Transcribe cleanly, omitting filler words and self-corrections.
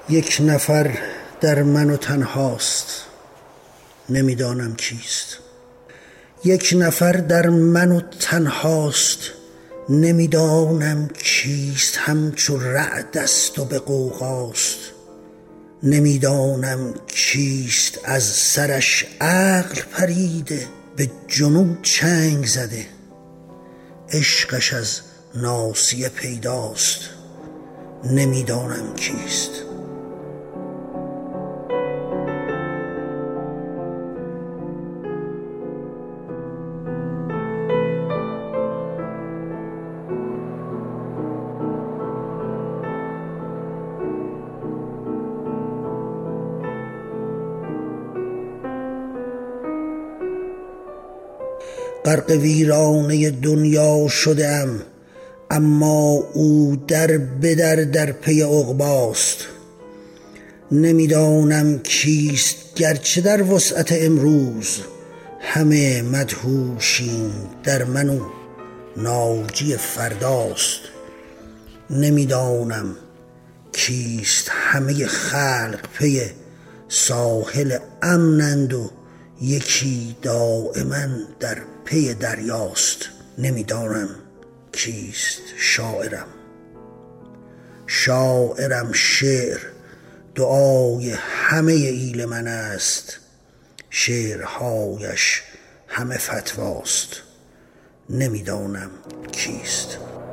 یک نفر در من و تنهاست، نمیدانم کیست. یک نفر در من و تنهاست، نمیدانم کیست. همچو رعد است و به غوغاست، نمیدانم کیست. از سرش عقل پریده، به جنون چنگ زده. عشقش از ناصیه پیداست، نمیدانم کیست. غرق ویرانه دنیا شده‌ام، اما او در بدر در پی عقباست. نمیدانم کیست، گرچه در وسعت امروز همه مدهوشیم. در من او ناجی فرداست. نمیدانم کیست. همه خلق پی ساحل امنند و یکی دائما در پی دریاست. نمیدانم کیست. شاعرم شعر دعای همه ایل من است. شعرهایش همه فتواست، نمیدانم کیست.